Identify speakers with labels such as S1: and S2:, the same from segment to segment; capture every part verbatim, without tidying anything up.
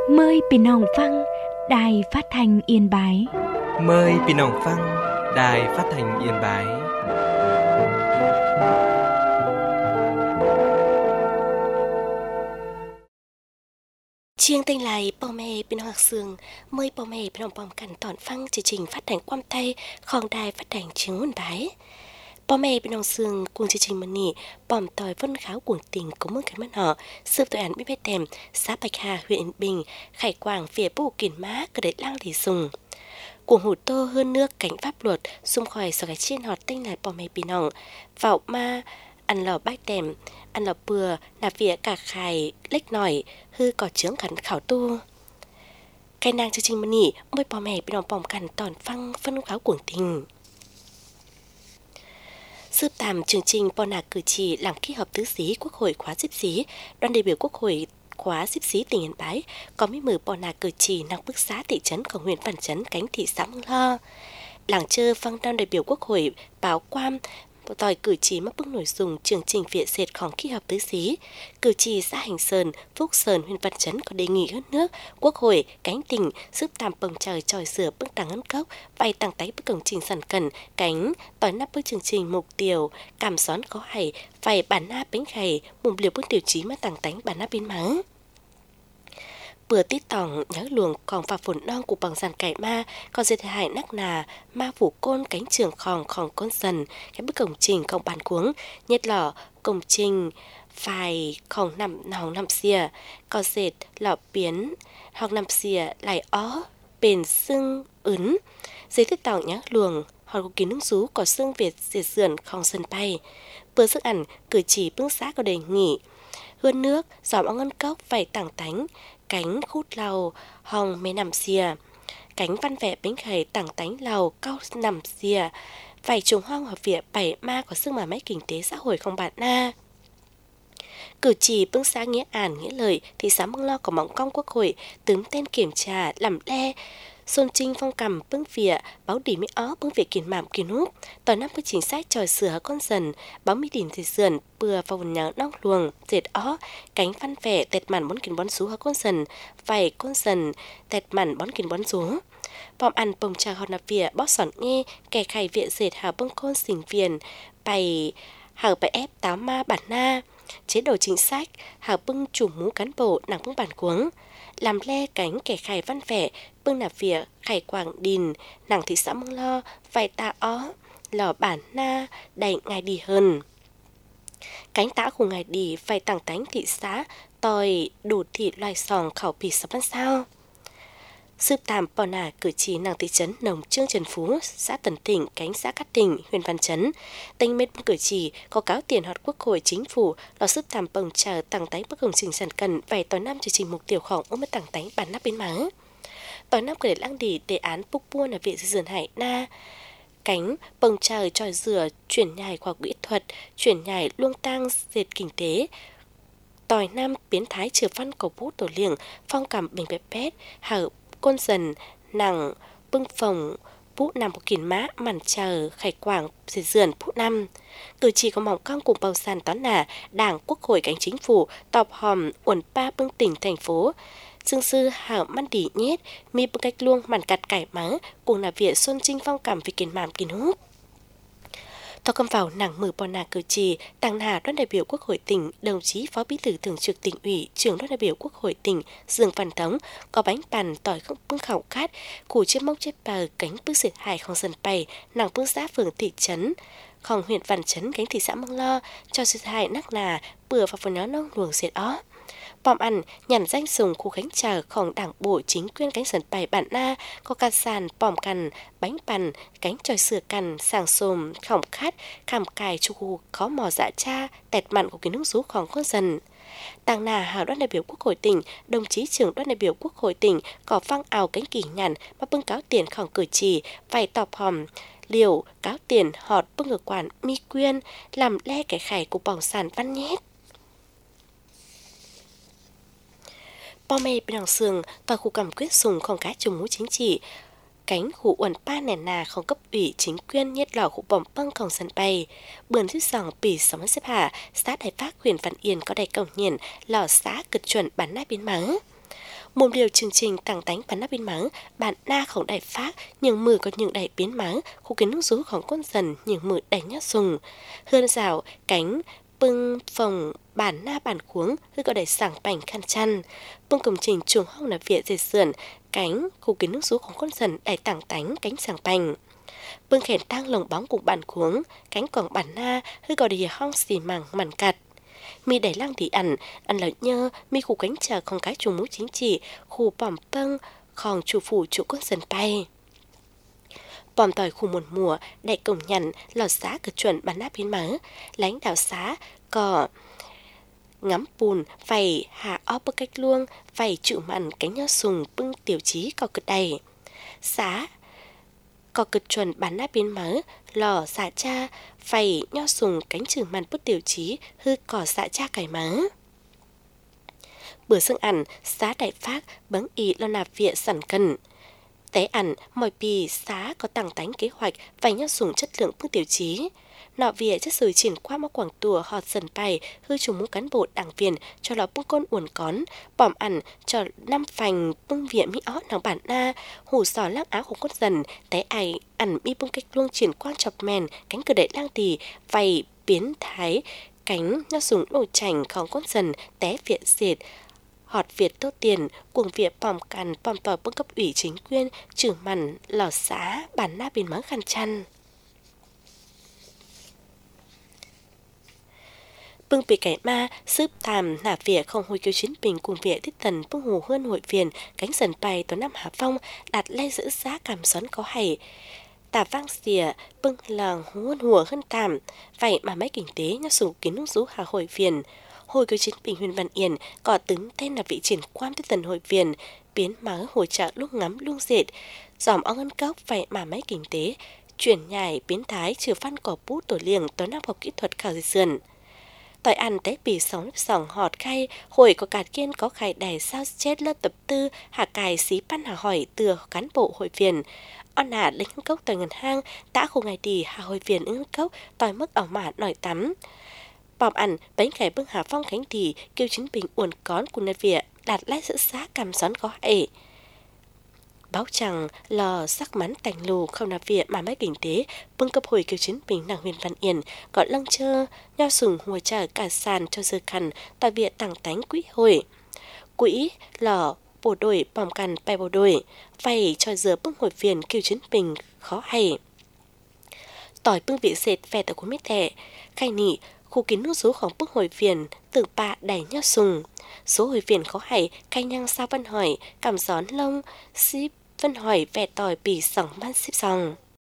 S1: Mờiพี่น้องฟังđài phát thanh Yên Bái.
S2: Mời พี่น้องฟัง Đài Phát thanh Yên Bái.
S3: Chiêng tên lại bò mẹ bên học sương mời bò mẹ bên bòm cảnh tòn phăng chương trình phát hành quam tay khong đài phát hành chứng Yên Bái. Bò mẹ bên học sương cùng chương trình mình nỉ bòm tỏi vân kháo cuồng tình của mương cái mắt họ sư tội án biết bé tèm xã Bạch Hà huyện Yên Bình Khải Quảng phía bù kiền má cơ để lang lì sùng cuồng hủ tô hơn nước cảnh pháp luật xung khỏi sở cái trên họ tên lại bò mẹ bên học vào ma ăn lò bách tèm ăn lò bừa nạp vía cả khải lếch nổi hư có chướng khẩn khảo tu cái nàng chương trình mình nỉ môi bò mẹ bên bòm cằn tòn phăng phân kháo cuồng tình sưu tầm chương trình bò nà cử chỉ làm kỳ họp tứ xí quốc hội khóa xếp xí đoàn đại biểu quốc hội khóa xếp xí tỉnh Yên Bái có mấy mử bò nà cử chỉ năng bức xá thị trấn của huyện Văn Chấn cánh thị xã Mương Lo làng chơ phăng đoàn đại biểu quốc hội báo quam tỏi cử chỉ mắc bức nội dung chương trình viện dệtของkỳ họp tứ xí cử chỉ xã Hành Sơn, Phúc Sơn, huyện Văn Chấn có đề nghị hơn nước quốc hội cánh tỉnh giúp tạm bồng trời tròi sửa bức đằng ấn cốc vay tăng tái bức công trình sản cần cánh tỏi nắp bức chương trình mục tiêu cảm xón có hay phải bản na bánh khầy mùng liều bức tiêu chí mà tăng tánh bản na bên má bữa tít tòng nhớ luồng còn phà phồn non của bằng giàn cải ma còn dệt hại nắc nà ma phủ côn cánh trường khòng khòng côn dần cái bức công trình không bàn cuống nhất lọ công trình phải khòng nằm hòng nằm xìa còn dệt lọ biến hòng nằm xìa lại ó bền xưng ướn dây tít tòng nhớ luồng họ có kiến nước rú có xương việt dệt sườn khòng sân bay bữa sức ảnh cử chỉ bưng xã có đề nghị hơn nước giòm ong ngân cốc phải tảng tánh cánh khút lầu hòng mê nằm xìa cánh văn vẽ bánh khầy tảng tánh lầu cao nằm xìa phải trùng hong hợp viện bảy ma có sức mà máy kinh tế xã hội không bạn na cử chỉ bưng xã nghĩa ản nghĩa lời thì xã Mương Lo có mỏng cong quốc hội tướng tên kiểm tra làm le Xuân Trinh phong cầm bưng vỉa báo đỉ mỹ ó bưng vỉa kiền mạm kiền húp tỏi năm bức chính sách tròi sửa con dần báo mỹ đỉnh dệt sườn bừa vào vườn nhớ nóc luồng dệt ó cánh văn vẻ tẹt màn bón kiền bón sú hở con dần vảy con dần tẹt màn bón kiền bón sú bòm ăn bông trà hòn nạp vỉa bóp sòn nghe kẻ khải viện dệt hào bưng côn xình viền bày hào bày ép táo ma bản na chế độ chính sách hào bưng chủ mũ cán bộ nàng bưng bản cuống làm le cánh kẻ khải văn vẻ bưng nạp vỉa khải Quảng Đình nàng thị xã Mương Lo vài tạ ó lò bản na đầy ngày đi hơn cánh tã của ngày đi phải tảng tánh thị xã tòi đủ thị loài sòng khảo pì sắp ăn sao sư tàm bò nà cử chỉ nàng thị trấn Nồng Trương Trần Phú xã Tần Tỉnh cánh xã Cát Tỉnh huyện Văn Chấn tinh mết cử chỉ có cáo tiền hoạt quốc hội chính phủ lò sư tàm bồng chờ tặng tánh bức công trình sản cần vài tỏi năm chương trình mục tiêu khổng ôm mất tặng tánh bản nắp bên má tỏi năm để lăng đi đề án búc buôn ở viện dườn hải na cánh bồng chờ tròi dừa chuyển nhài khoa học kỹ thuật chuyển nhài luông tang dệt kinh tế tỏi năm biến thái trừ văn cầu bút tổ liềng phong cầm bình bẹp pét hở côn dần nàng bưng phòng bút nằm của kiền má màn chờ Khải Quảng dệt sườn bút năm cử chỉ có mỏng cong cùng bầu sàn toán nà đảng quốc hội cánh chính phủ tọp hòm uẩn pa bưng tỉnh thành phố dương sư hảo man đỉ nhét mi bưng cách luông màn cặt cải mắng cùng là viện Xuân Trinh phong cảm vì kiền mạm kiền hút to cầm vào nàng mở bò nà cử chỉ tàng hà đoàn đại biểu quốc hội tỉnh đồng chí phó bí thư thường trực tỉnh ủy trưởng đoàn đại biểu quốc hội tỉnh Dương Văn Thống có bánh bàn tỏi không bưng khảo khát củ chiếc mốc chép bờ cánh bức dệt hải không dần bày nàng bưng xã phường thị trấn khòng huyện Văn Chấn cánh thị xã Mương Lo cho dệt hải nắc nà bừa vào phần nó nông luồng dệt ó bòm ăn nhằn danh sùng khu khánh tràของđảng bộ chính quyền cánh sân bài bản na có cà sàn bòm cằn bánh bàn cánh tròi sửa cằn sàng xồm khổng khát khảm cài chu khu khó mò dạ cha tẹt mặn của kiến nước rúของcon dần tàng nà hào đoàn đại biểu quốc hội tỉnh đồng chí trưởng đoàn đại biểu quốc hội tỉnh có phăng ảo cánh kỳ nhằn mà bưng cáo tiềnของcử chỉ phải tọp hòm liều cáo tiền họt bưng ngược quản mi quyên làm le kẻ khải của bỏng sàn văn nhét bò mê bên đằng sườn tòa khu cầm quyết sùng không cá trùng mũ chính trị cánh khu uẩn pa nền nà không cấp ủy chính quyền nhất lò khu bỏng băng không sân bay bườn thứ sòng pì sống xếp hạ xã đại phát huyện Văn Yên có đầy cổng nhiền lò xã cực chuẩn bản nát biến mắng Mồm điều chương trình tàng tánh bản nắp biến mắng, bản na khổng đại phát, nhưng mừ có những đại biến mắng, khu kiến nước rú khổng quân dần, những mừ đại nhát sùng. Hơn rào, cánh, bưng, phòng, bản na bản khuống, hư có đại sảng bảnh khăn chăn. Bưng công trình chuồng hông là viện dệt sườn, cánh, khu kiến nước rú khổng quân dần, đại tàng tánh, cánh sảng bảnh. Bưng khển tăng lồng bóng cùng bản khuống, cánh quảng bản na, hư có địa hong xì mảng màn cặt. Mi đẩy lăng thì ẩn, ăn lợi nhơ, mi khu cánh chờ con cái trùng mũ chính trị, khu bỏm pâng, khòng chủ phủ chủ quân dần bay. Bỏm tỏi khu một mùa, đại cổng nhận, lò xá cực chuẩn bán nắp biến mớ, lánh đảo xá, cỏ, ngắm bùn, vầy, hạ óp bơ cách luông, vầy chịu mặn cánh nho sùng, bưng tiểu chí có cực đầy. Xá, có cực chuẩn bán nắp biến mớ, lò xạ cha, vầy nho sùng cánh trừ mặn bút tiểu chí, hư cỏ xạ cha cải mớ. Bữa sương ẩn, xá đại phát, bấn ý lo nạp viện sẵn cần. Té ẩn, mọi bì xá có tăng tánh kế hoạch và nhau dùng chất lượng bức tiểu chí. Nọ viện chất sử triển qua một quảng tùa họt dần bày hư chủ mũ cán bộ đảng viên cho lọ bưng con uẩn cón, bỏm ẩn cho năm phành bưng viện mỹ ót nàng bản na, hủ sò lăng áoของcon dần, té ai ẩn mi bưng cách luông triển quang chọc mèn, cánh cờ đậy lang tì, vầy biến thái, cánh nhau dùng nổ chảnhของcon dần, té viện diệt. Họt Việt tốt tiền, cuồng Việt bòm cằn bòm tỏi bưng cấp ủy chính quyền, trừ mặn, lò xá, bản na biến mắng khăn chăn. Bưng bị cải ma, sướp tàm, nả Việt không hồi kêu chiến bình cùng Việt thích tần bưng hồ hơn hội viền, cánh dần bay tối năm hạ phong, đặt lay giữ giá cảm xón có hay. Tà vang xìa, bưng làng huôn hùa hơn tàm, vậy mà mấy kinh tế nhau sủ kiến nước rú hà hội viền. Hồi kêu chiến bình huyền Văn Yên có tướng tên là vị triển quan tới tần hội viền, biến mớ hồi trợ lúc ngắm lúc dệt, dòm ong ngân cốc vậy mà mấy kinh tế, chuyển nhảy biến thái trừ văn cỏ bút tổ liềng tối năm học kỹ thuật khảo dịch sườn. Tỏi ăn té bì sóng sòng họt khay, hồi có cạt kiên có khải đài sao chết lớp tập tư, hạ cài xí pan hà hỏi từ cán bộ hội viền. On nà lấy ngân cốc tỏi ngân hang, đã khổ ngày đi hà hội viền ngân cốc, tỏi mức ảo mạ nổi tắm. Bòm ẩn, bánh khải bưng hà phong khánh thì kêu chính bình uẩn cón của nơi Việt, đạt lái giữ xá cầm xón có hại. Báo chẳng lò sắc mắn tành lù không nạp Việt mà mấy kinh tế, bưng cấp hồi kêu chính bình nàng huyền Văn Yên, gọi lăng chơ, nho sùng hùa trả cả sàn cho dư khăn, tòa Việt tặng tánh quỹ hồi. Quỹ, lò, bộ đội, bòm cằn, bài bộ đội, vay cho giờ bưng hồi phiền kêu chính bình khó hay. Tỏi bưng vị dệt vẻ tờ của mít thẻ, khai nị, khu kiến nước sốของbức hồi phiền, từ bạ đẩy nho sùng. Số hồi phiền khó hay, cay nhang sao văn hỏi, cảm gión lông, ship văn hỏi vẻ tỏi bì sòng ban ship sòng.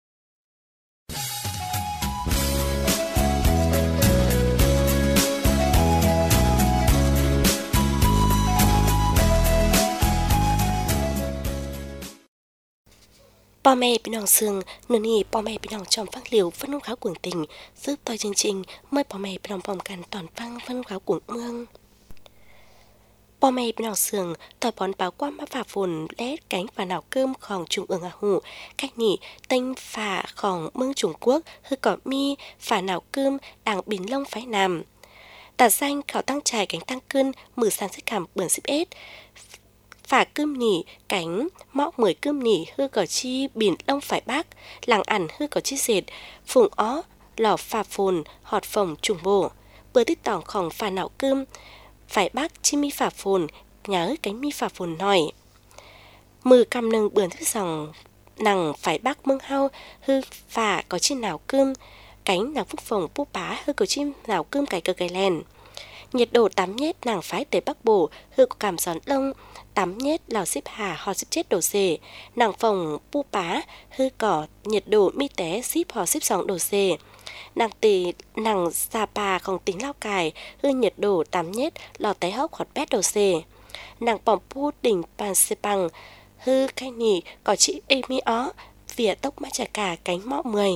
S3: Bò mẹ bên hòng sương, nửa nì bò mẹ bên hòng tròm phăng liều phân hông kháo cuồng tình, giúp tôi chương trình mời bò mẹ bên hòng vòng cằn toàn phăng phân hông kháo cuồng mương. Bò mẹ bên hòng sương, tỏi bón báo qua má phà phồn lét cánh và nào cơm khòng trùng ương à hủ, cách nỉ tênh phà khòng mương Trung Quốc, hư cỏ mi, phà nào cơm, đảng bình lông phái nằm. Tà danh khảo tăng trài cánh tăng cân, mử sàn xích cảm bươn xíp ết. Phả cơm nỉ, cánh, móc mười cơm nỉ hư cỏ chi biển lông phải bác, làng ẩn hư cỏ chi dệt, phùng ó, lò phà phồn, họt phồng trùng bổ. Bữa tích tỏng khòng phà nạo cơm, phải bác chi mi phà phồn, nhớ cánh mi phà phồn nòi. Mừ cầm nâng bươn thức dòng, nằng phải bác mương hao, hư phà có chi nào cơm, cánh nàng phúc phồng bú bá hư cỏ chi nào cơm cải cờ cải len. Nhiệt độ tám nhét nàng phái tới bắc bổ, hư có cảm gión lông, tám nhét lò xếp hà hò xếp chết đổ xề, nàng phòng pu pá, hư cỏ, nhiệt độ mi té xếp hò xếp sóng đổ xề. Nàng tì, nàng xà bà không tính lao cài, hư nhiệt độ tám nhét lò té hốc họt bét đổ xề. Nàng bỏng pu đỉnh bàn xê bằng, hư khai nỉ có chị ê mi ó, vỉa tốc má trả cả cánh mọ mười.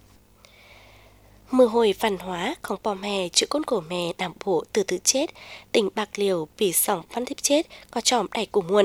S3: Mưa hồi văn hóa không bò mè chữ con cổ mè nằm bộ từ từ chết, tỉnh Bạc Liêu bị sòng văn thiếp chết có tròm đầy của nguồn.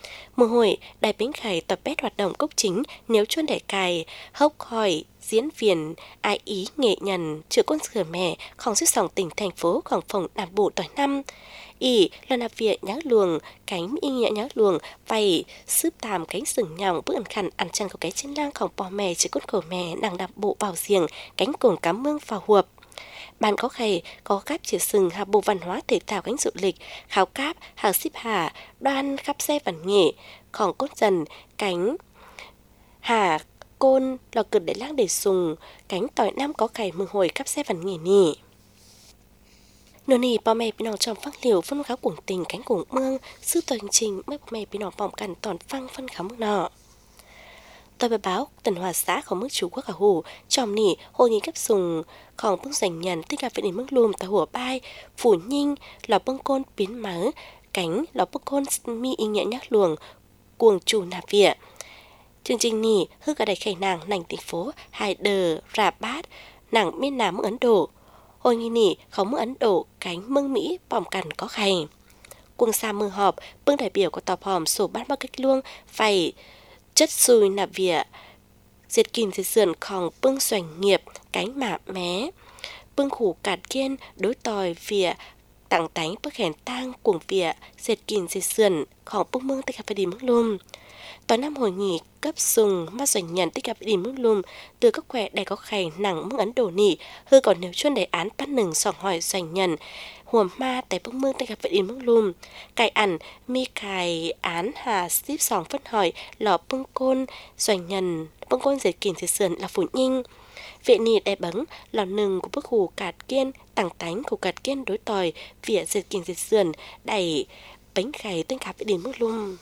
S3: Mùa hội, Đài Bến Khải tập bét hoạt động cốc chính nếu chuôn đại cài, hốc hỏi, diễn viên, ai ý nghệ nhân, chữa con sửa mẹ, không sức sòng tỉnh thành phố khoảng phòng đàn bộ tỏi năm. Ý là nạp viện nhá luồng, cánh y nhẹ nhá luồng, vầy, sướp tàm cánh sừng nhỏng, bước ẩn khăn ăn chăn của cái trên langของbò mẹ chỉ cốt khổ mẹ, nàng đạp bộ vào giềng, cánh cồn cám mương vào huộp. Bạn có khầy, có cáp chỉ sừng hà bộ văn hóa thể thao cánh du lịch, khảo cáp, hàng ship hà, đoan khắp xe văn nghệ, còn cốt dần, cánh hà, côn, lò cực để lang để sùng, cánh tỏi nam có khầy mừng hồi khắp xe văn nghệ nỉ. Nửa nỉ bò mẹ bị nòng trong phăng liều phân kháo cuồng tình cánh cuồng mương, sư tòa hành trình mấy bò mẹ bị nòng bỏng cằn toàn phăng phân kháo mương nọ. Tôi bài báo Tần Hòa xã không mức chủ quốc ở hồ trong nỉ hội nghị cấp sùng còn bưng giành nhận tích gặp vệ định mức lùm tại hùa bay phủ nhinh lò bưng côn biến mớ cánh lò bưng côn mi y nhẹ nhắc luồng cuồng chủ nạp viện. Chương trình nỉ hư cả đầy khẩy nàng nành thành phố hai đờ rà bát nàng miên nam Ấn Độ. Hội nghị nỉ không mức Ấn Độ cánh mương Mỹ bỏng cằn có khay. Quân xa mưa họp bưng đại biểu của tọp hòm sổ bát bao cách luông phải chất xùi nạp vỉa diệt kìm diệt sườn khòng bưng xoành nghiệp cánh mạ mé bưng khủ cạt kiên đối tòi vỉa tặng tánh bức hèn tang cuồng vỉa diệt kìm diệt sườn khòng bưng mương tích gặp phải đi mức lùm. Tối năm hội nghị cấp sùng mắt doanh nhận tích gặp đi mức lùm từ các khỏe đầy có khay nặng mức Ấn Độ nỉ hư còn nếu chuyên đề án bắt nừng sòng hỏi doanh nhận huồm ma tại bức mương tích gặp phải đi mức lùm cài ẩn mi cài án hà ship sòng phân hỏi lò bưng côn doanh nhận bưng côn diệt kìm diệt sườn là phủ nhinh vệ nỉ đè bấng lò nừng của bức hủ cạt kiên tặng tánh của cạt kiên đối tòi vỉa diệt kìm diệt sườn đẩy bánh khải tên khá phải đi mức lùm.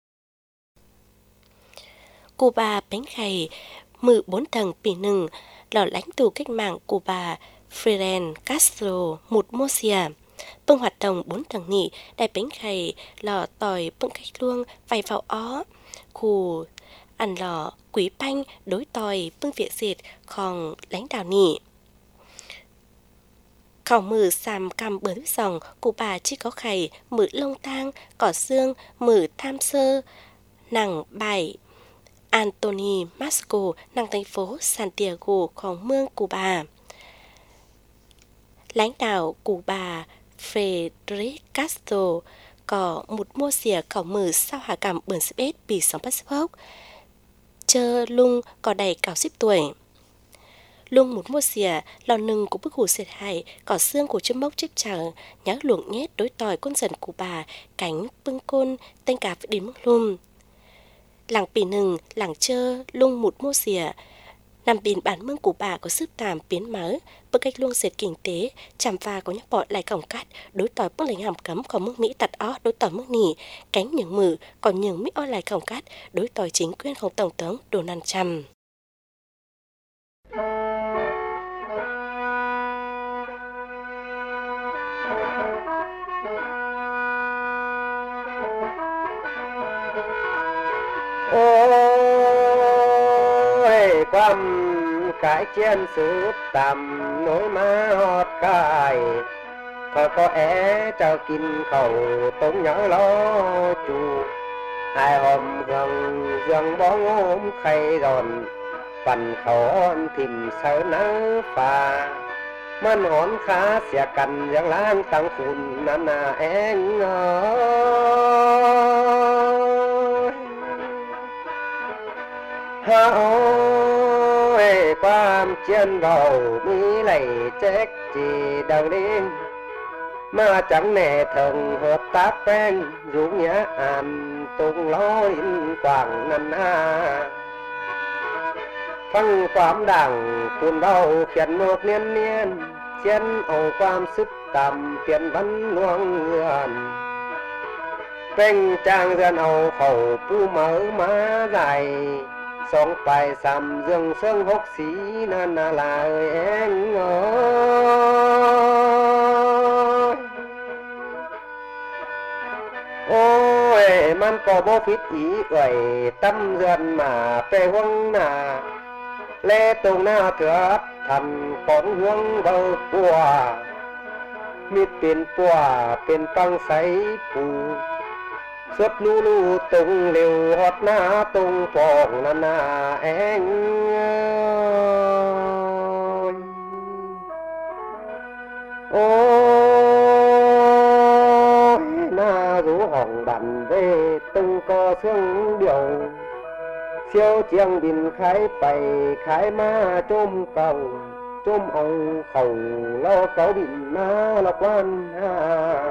S3: Cuba bánh khày mự bốn tầng pì nừng lò lãnh tụ cách mạng Cuba Fidel Castro một Murcia bưng hoạt động bốn tầng nỉ đại bánh khày lò tỏi bưng cách luông vài vào ó khu ăn lò quý banh đối tỏi bưng viện diệt còn lãnh đạo nỉ khảo mử xàm cằm bướm dòng Cuba chỉ có khày mử lông tang cỏ xương mử tham sơ nàng bài Anthony Masco năng thành phố Santiagoของเมือง Cuba. Lãnh đạo Cuba Fidel Castro có một mua xìa khảo mử sau hạ cảm bươn xếp ết bị sóng bắt xếp hốc. Chơ lung có đầy cao xếp tuổi. Lung một mua xìa lò nừng của bức hủ xệt hại có xương của châm mốc chếp chẳng nhá luồng nhét đối tòi con dần Cuba cánh bưng côn tên cả phải đến mức lùm. Làng pì nừng, làng chơ, lung một mô xìa. Nằm biển bản mương của bà có sức tàm biến mớ, bức cách luông dệt kinh tế, chàm pha có nhắc bọt lại cổng cắt, đối tỏi bức lệnh hàm cấm có mức Mỹ tặt ó, đối tỏi mức nỉ, cánh nhường mử, còn nhường Mỹ ó lại cổng cắt, đối tỏi chính quyềnของTổng thống Donald Trump.
S4: Ôi quăm cái chiến sướp tầm nối má hót cài thôi có é trao kinh khẩu tốn nhớ lo chủ hai hôm gần dần bóng ôm khay giòn phần khẩu tìm sơ nắng phàมันหอนขาเสียกันอย่างล้างตังคุณนานาแองเอ้ยฮาโอ้ยความเชียนเรามีไหลแจ๊กจีดังนี้มาจังแน่เถิงหดตาแป้งอยู่เนี้ยอ่านตรงล้อยกว่างนันนาฟังความดังคุณเราเขียนโมกเนียนเนียนเขียนเอาความซึกต่ำเปลี่ยนวันลวงเรือนเป่งจางเรือนเอาเขาปูเหมือมาใหญ่สองไปสามเรื่องเสื่องหกสีนานาลาเอ้ยเองเอ้ยโอ้ยมันก็บ่ผิดอีเอ่ยตั้มเรือนมาไปห้องหน้าเลตรงหน้าเถือดทันของห่วงเบาปัวมิดเป็นปัวเป็นปังใสปู suốt lu lu tung liều hót na tung phòng na na anh ôi na rú hỏng đàn về tung co xương điều siêu chiang đình khai bày khai ma trôm cầu trôm ông khẩu lo cáo đình ma là quan ha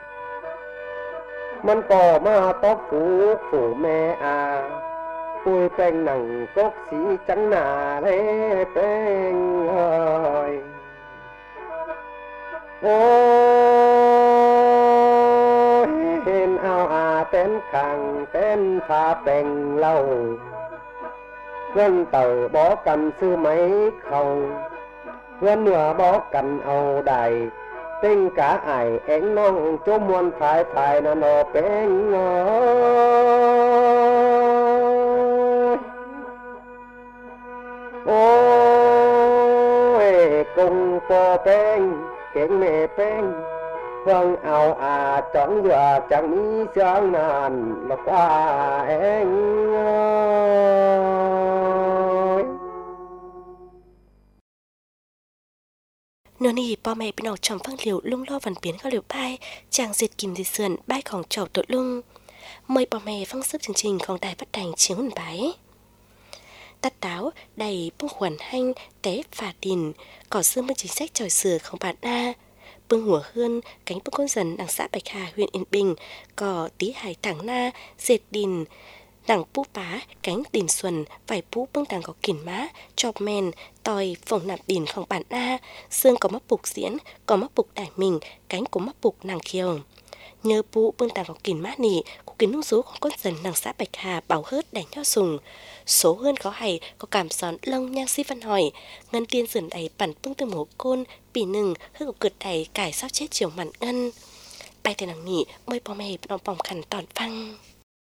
S4: มันก็มาตอกฝูฝูแม่อาปุยแป้งหนังกกสีจังหนาเลยแป้งเอ้ยโอ้เห็นเอาอาเต้นขังเต้นพาแป้งเล่าเพื่อนเต่าบอกกันซื้อไหมเขาเพื่อนเหนือบอกกันเอาได้tình cả ai anh nong cho muôn phải phải nó nó bên ôi cùng po bên kiện mẹ bên vâng ao à chẳng vừa chẳng ý sáng nàn là qua anh
S3: nửa nì po mẹ bên nào trong phăng liều lung lo vần biến các liều bay chàng diệt kìm diệt sườn bayของchầu tội lung mời po mẹ phăng sức chương trìnhของđài phát thanh chiếu hồn bái tắt táo đầy bông khuẩn hanh té phà đình cỏ xương bên chính sách tròi sửaของbạn a bưng hùa hươn cánh bưng con dần đằng xã Bạch Hà huyện Yên Bình cỏ tí hải thẳng na dệt đình đằng pu pá cánh đình xuân vài pu bưng đằng có kìm má chọc men tòi phòng nạp đìnhของbản a xương có mắc bục diễn có mắc bục đải mình cánh của mắc bục nàng kiều nhờ pu bưng đằng có kìm má nỉ của kín nung sốของcon dần đằng xã Bạch Hà bảo hớt đánh nho sùng số hơn có hay có cảm xón lông nhang si văn hỏi ngân tiên sườn đầy bản bưng từ mổ côn bỉ nừng hư của cực đầy cải sao chết chiều mặn ngân bài tên nàng nỉ mời bò mè nó bỏng khẩn tòn phăng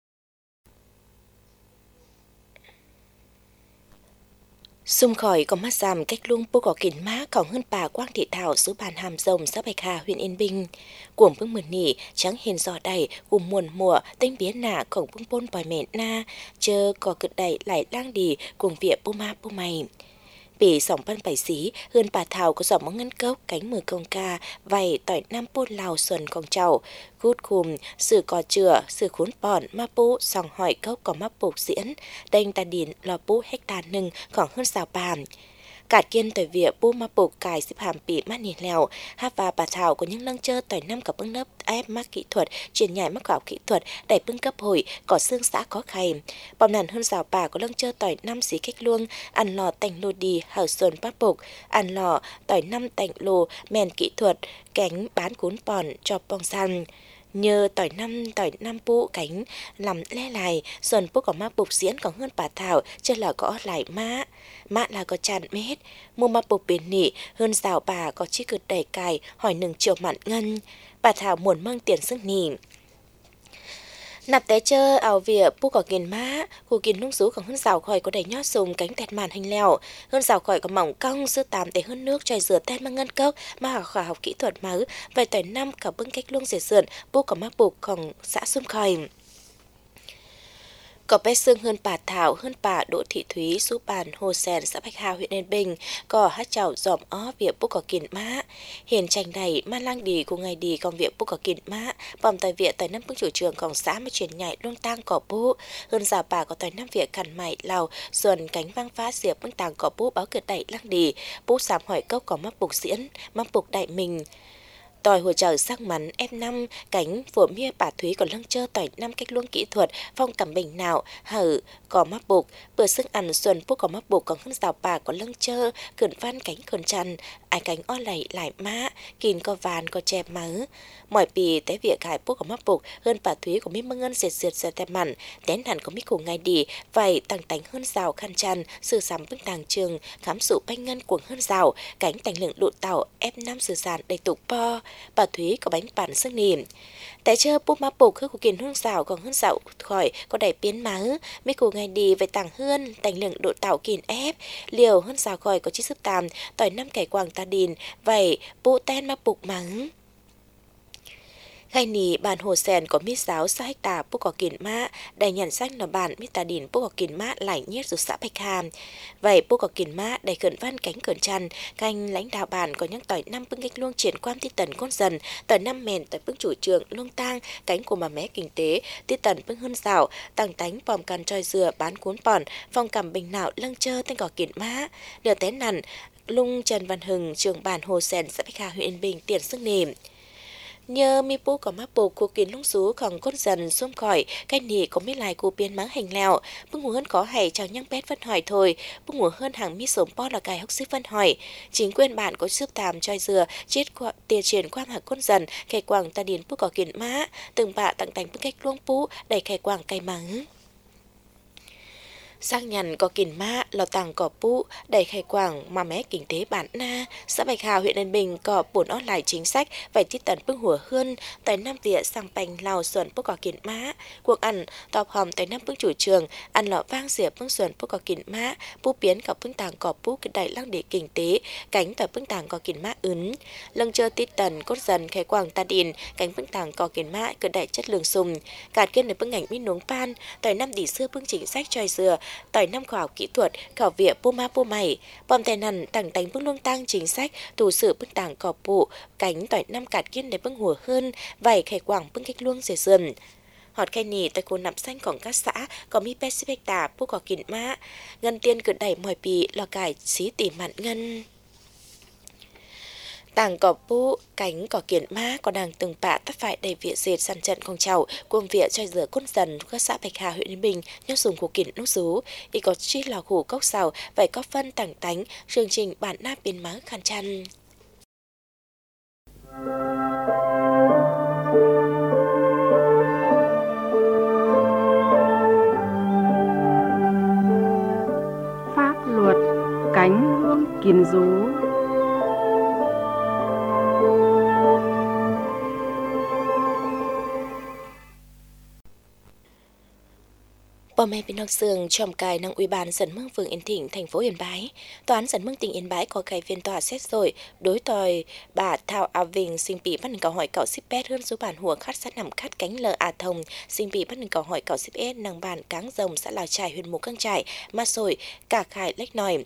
S3: xung khỏi có mắt giảm cách lung bố có kín má còn hơn bà Quang Thị Thảo xứ bàn Hàm Rồng xã Bạch Hà huyện Yên Bình cuồng bưng mượn nỉ trắng hiền giò đầy cùng muôn mùa tinh biến nạ cổng bưng bôn bòi mẹ na chờ có cực đầy lại lang đi cùng vịa bô ma bô mày bị sòng ban bảy xí hơn bà Thảo có giọng mong ngân cốc cánh mờ công ca vầy tỏi nam bôn lào xuân con trầu gút khùm sự cò chừa sự khốn bòn ma bố sòng hỏi cốc có mắc bột diễn đành ta điền lò bố hecta nừng khoảng hơn xào bàn cả kiên tỏi vịa bố ma bột cài xếp hàm bị mát nỉ lèo hát và bà Thảo có những lăng chơ tỏi năm cả bưng lớp ép mắc kỹ thuật truyền nhảy mắc khảo kỹ thuật đẩy bưng cấp hồi có xương xã có khay bom nàn hơn rào bà có lăng chơ tỏi năm xí cách luông ăn lò tành lô đi hở xuân bát bột ăn lò tỏi năm tành lô mèn kỹ thuật cánh bán cuốn bòn cho bong săn nhờ tỏi năm tỏi năm pu cánh làm le lại xuân pu có mắc bột diễn còn hơn bà Thảo chứ là có lại má má là có tràn mét mua mắc bột bền nỉ hơn rào bà có chi cực đầy cài hỏi nừng triệu mặn ngân bà Thảo muốn mang tiền sức nỉ nạp té chơ ảo vỉa pu có kiền má khu kiền nung rú còn hơn rào khỏi có đầy nhót sùng cánh tẹt màn hình lèo hơn rào khỏi có mỏng cong sữa tám để hơn nước chai rửa tét mang ngân cốc mà khả học kỹ thuật máu vài tỏi năm cả bưng cách luông rẻ sườn pu có mắc bục còn xã xung khỏi có bé xương hơn bà Thảo hơn bà Đỗ Thị Thúy xú bàn Hồ Sèn xã Bạch Hà huyện Yên Bình có hát chào dòm ó việc bố có kiền má hiền tranh đầy ma lang đi của ngày đi còn việc bố có kiền má bòm tài viện tại năm bưng chủ trường còn xã mới chuyển nhảy luôn tang cỏ bố hơn rào bà có tài năm việc khẩn mại lào xuân cánh vang phá diệp bưng tàng cỏ bố báo cực đẩy lang đi bố sám hỏi cốc có mắc bục diễn mắc bục đại mình tỏi hồi trở sắc mắn ép năm cánh của mía bà Thúy còn lăng chơ tỏi năm cách luông kỹ thuật phong cảm bình nào hở có mắc bục bữa sức ăn xuân phúc có mắc bục còn hơn rào bà có lăng chơ cẩn văn cánh cẩn chăn ai cánh o lầy lại má kín có vàn có chè máu mọi bì té việc cải phúc có mắc bục hơn bà Thúy có mít măng ngân diệt diệt diệt tè mặn tén hẳn có mít cùng ngày đi vậy tăng tánh hơn rào khăn chăn sự sắm bức tàng trường khám sụ bánh ngân cuồng hơn rào cánh tành lượng độ tàu ép năm sự sàn đầy tục po bà Thúy có bánh bản sức niềm tại chơi bút má bục hư của kiền hương rào còn hơn rào khỏi có đầy biến máu mấy cô ngày đi về tàng hơn tành lượng độ tạo kiền ép liều hơn rào khỏi có chiếc sức tàm tỏi năm cải quàng ta đìn vậy bố ten má bục mắng Gai nì bản hồ sen có mít giáo sa hecta bốc có kiến mã, đầy nhận sách là bản mít tà đìn bốc có kiến mã lại nhiết dù xã Bạch Hàm. Vậy bốc có kiến mã đầy khẩn văn cánh khẩn chăn, canh lãnh đạo bản có những tỏi năm bưng cách luông triển quan tiết tần côn dần, tỏi năm mền tỏi bưng chủ trường luông tang, cánh của mà mé kinh tế, tiết tần bưng hơn rào, tăng tánh bòm cằn tròi dừa bán cuốn bòn, phong cầm bình nạo lâng chơ tên có kiến mã, lửa té nằn, lung Trần Văn Hừng trường bản hồ sen xã Bạch Hà huyện Yên Bình tiền sức nềm. Nhờ mi pu có mắc bộ của kiến lung xú còn cốt dần xung khỏi, cái nỉ có mấy lại của biến mắng hành lèo, bưng ngủ hơn có hay chào nhăng pét phân hỏi thôi, bưng ngủ hơn hàng mi sống po là cài hốc sức phân hỏi. Chính quyền bạn có sức tàm choi dừa, chết qua tiền triển qua hạc cốt dần, cây quảng ta điền pu có kiến mã, từng bạ tặng tành bức cách luông pu, đầy cây quảng cây mắng. Sang nhằn có kìn mã, lò tàng có pu, đầy khai quảng mà mé kinh tế bản na, xã Bạch Hào huyện Yên Bình có bốn on lại chính sách, vậy tiết tần bưng hùa hơn, tại Nam Địa sang bành lào xuẩn bốc có kìn mã, cuộc ăn, tọp hòm tại Nam bưng chủ trường, ăn lọ vang rỉa bưng xuẩn bốc có kìn mã, pu biến có bưng tàng có pu cái đại lăng địa kinh tế, cánh tại bưng tàng có kìn mã ứng, lưng chơ tiết tần cốt dần khai quảng ta đìn, cánh bưng tàng có kìn mã cái đại chất lượng sùng, cả kiên để bưng ảnh mi nuống pan, tại Nam đỉ xưa bưng chính sách choi dừa, tỏi năm khoa học kỹ thuật, khảo viện pô ma pô mày, bom tài nằn tặng tánh bưng luông tăng chính sách, tù sự bưng tàng cỏ bụ, cánh tỏi năm cạt kiên để bưng hùa hơn, vảy khải quảng bưng cách luông dễ dần. Họt khai nì tại cô nằm xanhของcác xã có mi pet xích tà bố có kín mã, ngân tiên cử đẩy mỏi bì lò cải xí tỉ mặn ngân. Tàng cỏ pu, cánh cỏ kiến mã có đang từng bạ tắt phải đầy viện dệt săn trận con chào, cuồng viện choi dừa cốt dần các xã Bạch Hà huyện Yên Bình, nhau dùng của kiến nút rú, y có chi lò hủ cốc xào, vậy có phân tảng tánh, chương trình bản na biến má khăn chăn.
S5: Pháp luật cánh hương kiến rú.
S3: Bò mẹ bên nông sường tròm cài năng ủy ban dẫn mương phường Yên Thịnh thành phố Yên Bái, tòa án dẫn mương tỉnh Yên Bái có cái phiên tòa xét rồi đối tòa bà Thảo A Vinh sinh bị bắt câu hỏi cậu ship pet hơn số bản hùa khát sát nằm khát cánh lờ A Thông sinh bị bắt câu hỏi cậu ship s năng bản cáng rồng xã Lào Trải huyện Mù Căng Trải mà rồi cả khải lách nòi.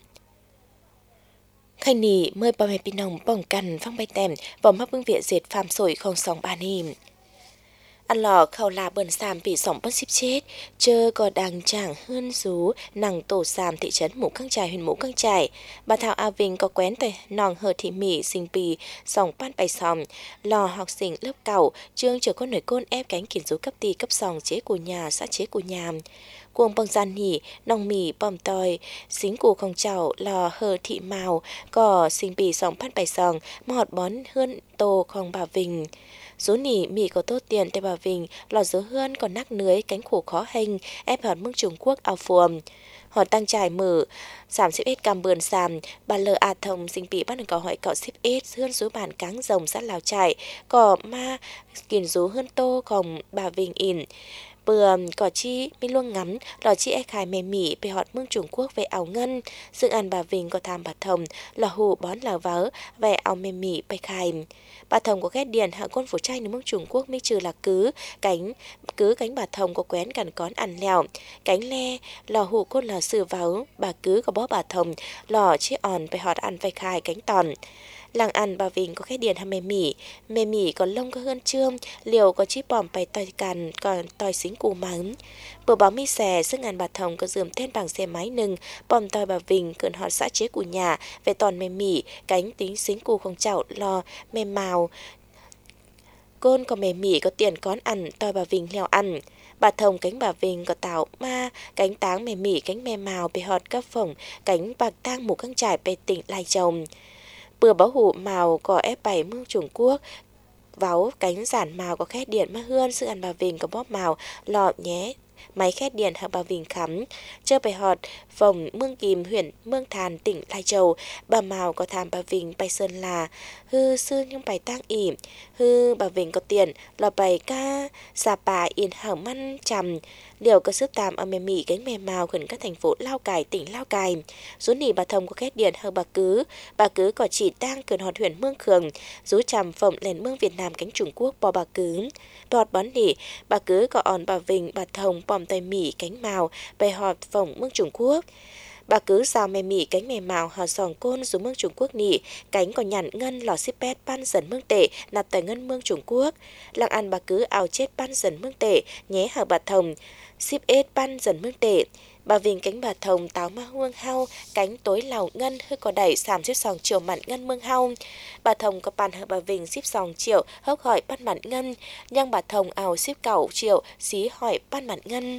S3: Khai nì mời bò mẹ bên nông bỏng cằn phong bay tèm vào mắc bưng viện dệt phàm sổi không sòng ba nìm. Ăn lò khâu là bờn xàm bị sỏng bất ship chết, chơ có đang chẳng hơn rú nàng tổ xàm thị trấn Mù Căng Trải huyện Mù Căng Trải. Bà Thảo A Vinh có quen tại nòng hờ thị mỉ sinh bì sòng ban bài sòng, lò học sinh lớp cẩu, chương chờ con nổi côn ép cánh kiến rú cấp tì cấp sòng chế của nhà xã chế của nhà. Cuồng bằng gian hỉ, nòng mì bòm tòi, xính của không chảo lò hờ thị màu, có sinh bì sòng ban bài sòng, mà họt bón hơn tô không bà Vinh. Số nỉ mì có tốt tiền tại bà Vinh, lò dứa hơn còn nắc nưới cánh khổ khó hành, ép họt mương Trung Quốc ao phuồm. Họ tăng trải mở, giảm ship S cam bườn xàm, bà L A Thông sinh bị bắt được câu hỏi cậu ship S hơn số bản cáng rồng sát Lào Trải, có ma kiền rú hơn tô còn bà Vinh in. Bừa có chi mi luôn ngắm lò chi e khai mê mỉ về họt mương Trung Quốc về áo ngân, dựng ăn bà Vinh có tham bà Thông lò hù bón lào vớ về áo mê mỉ bày khai. Bà Thông có ghét điền hạ con phủ trai nước mương Trung Quốc mới trừ là cứ cánh cứ cánh bà Thông có quen gần con ăn lèo cánh le lò hù côn lò sư váo bà cứ có bó bà Thông lò chi òn về họt ăn về khai cánh tòn. Làng ăn bà Vinh có cái điền hàm mê mỉ, mê mỉ còn lông có hơn trương, liều có chí bòm bày tòi cằn, còn tòi xính cù mắng. Bữa báo mi xè, sức ngàn bà Thông có dườm tên bằng xe máy nừng, bòm tòi bà Vinh, cơn họt xã chế của nhà, về toàn mê mỉ, cánh tính xính cù không chảo, lo, mê màu. Côn có mê mỉ có tiền con ăn, tòi bà Vinh leo ăn. Bà Thông cánh bà Vinh có tảo ma, cánh táng mê mỉ, cánh mê màu, bề họt các phổng, cánh bạc tang Mù Căng Trải bề tỉnh Lai Chồng. Bừa báo hủ màu có ép bảy mương Trung Quốc, váu cánh giản màu có khét điện mà hươn, sự ăn bà Vinh có bóp màu, lọ nhé, máy khét điện hạ bà Vinh khắm. Chơ bày họt, phòng mương Kìm huyện Mương Thàn tỉnh Lai Châu, bà màu có tham bà Vinh bày sơn là, hư sư nhưng bày tang ỉ, hư bà Vinh có tiền, lọ bày ca, xà bà yên hảo măn chầm,
S6: Liều cơ sức tàm ở mềm mỉ cánh mềm màu gần các thành phố Lao Cai, tỉnh Lao Cai. Rú nỉ bà thông có kết điện hơn bà cứ. Bà cứ có chỉ tang cường họt huyện Mương Khường. Rú trầm phộng lên Mương Việt Nam cánh Trung Quốc bò bà cứ. Bọt bón nỉ, bà cứ có on bà Vinh, bà thông, bòm tay mỉ cánh màu, bày họt phộng Mương Trung Quốc. Bà cứ sao mềm mỉ cánh mềm màu họ sòng côn xuống Mương Trung Quốc nỉ, cánh còn nhằn ngân lò xếp pét ban dần Mương Tệ nạp tại ngân Mương Trung Quốc. Lăng ăn bà cứ ảo chết ban dần Mương Tệ, nhé hở bà thông, xếp ết ban dần Mương Tệ. Bà Vinh cánh bà thông táo ma hương hao, cánh tối lào ngân hơi có đẩy sàm xếp sòng chiều mặn ngân mương hao. Bà thông có bàn hở bà Vinh xếp sòng chiều hốc hỏi ban mặn ngân, nhưng bà thông ảo xếp cẩu chiều xí hỏi ban mặn ngân.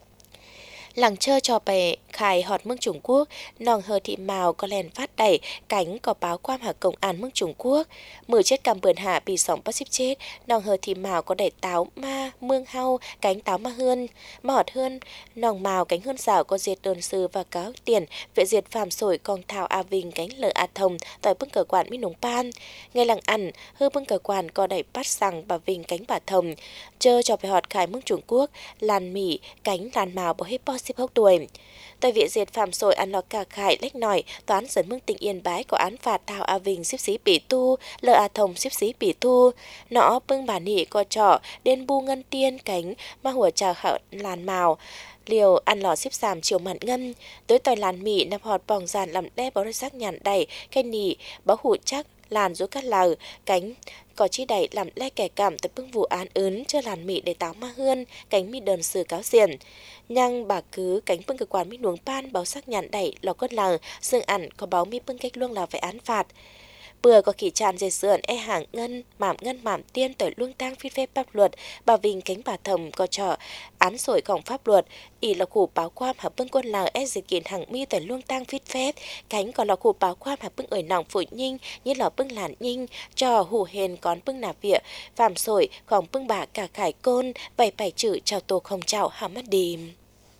S6: Làng chơ cho bè khai họt Mương Trung Quốc, nòng hờ thị màu có lèn phát đẩy, cánh có báo quam hạ công an Mương Trung Quốc. Mười chết cầm bườn hạ bị sóng bắt xếp chết, nòng hờ thị màu có đẩy táo ma, mương hau, cánh táo ma hươn, mà họt hươn, nòng màu cánh hươn xảo có diệt đơn sư và cáo tiền, vệ diệt phàm sổi con thảo A Vinh cánh lờ A Thông, tại bưng cờ quản mi nông pan. Ngay làng ăn, hư bưng cờ quản có đẩy bắt sang bà Vinh cánh bà Thông, chơ cho bè họt khai Mương Trung Quốc, làn mỉ, cánh làn màu bỏ hết bó xếp hốc tuổi. Tại viện diệt phạm sội ăn lọt cả khải lách nòi, toán dẫn Mương tỉnh Yên Bái có án phạt Thảo A Vinh xếp xí bỉ tu, lờ A Thông xếp xí bỉ tu. Nó bưng bà nỉ co trọ, đen bu ngân tiên cánh, mà hùa trà hậu làn màu. Liều ăn lò xếp sàm chiều mặn ngân, tới tòi làn mỉ nạp họt bòng giàn làm đe báo rơi sắc nhàn đầy, cây nỉ, báo hụ chắc, làn rối cắt lờ, cánh có chi đẩy làm le kẻ cảm tới bưng vụ án ớn cho làn mị để táo ma hươn, cánh mị đơn sư cáo xiển. Nhưng bà cứ cánh bưng cơ quan mị nuống pan báo sắc nhàn đẩy lò cốt lờ, dương ẩn có báo mị bưng cách luông là phải án phạt. Bừa có kỳ tràn dây sườn e hàng ngân, mảm ngân mảm tiên tới luông tang phi phép pháp luật, bà Vinh cánh bà Thầm có trò án sổi cổng pháp luật, ỉ là khu báo quam hợp bưng quân làng e dịch kiện hàng mi tới luông tang phi phép, cánh còn là khu báo quam hợp bưng ở nòng phổi nhinh, như là bưng làn nhinh, trò hủ hền còn bưng nà vịa, phạm sổi còn bưng bà cả khải côn, bày bày chữ chào tổ không chào hả mất đìm.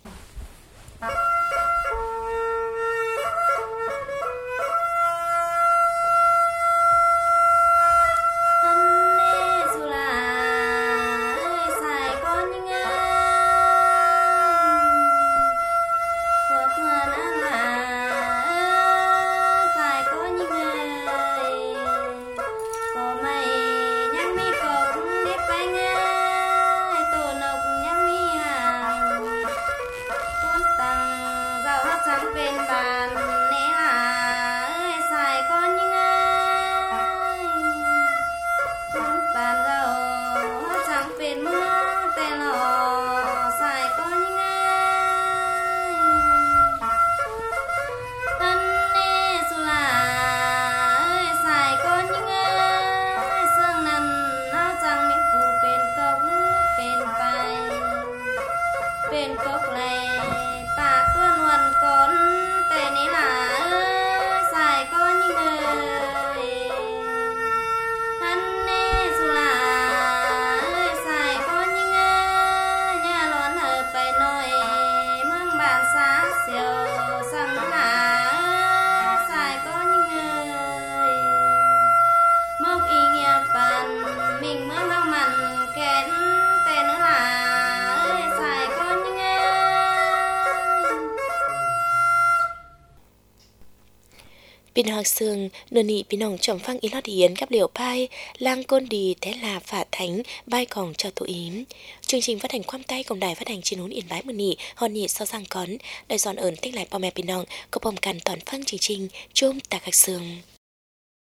S6: Pin học sương, nửa nị pin nòng trồng phăng ý lót hiến gặp liều pai, lang côn đi thế là phả thánh, bai còn cho tụ ím. Chương trình phát hành quam tay cộng đài phát hành trên núi Yên Bái mười nị, hòn nị sau sang cón, đại giòn ơn tích lại bao mẹ pin nòng, có bom cằn toàn phăng chương trình, chôm tạc hạc sương.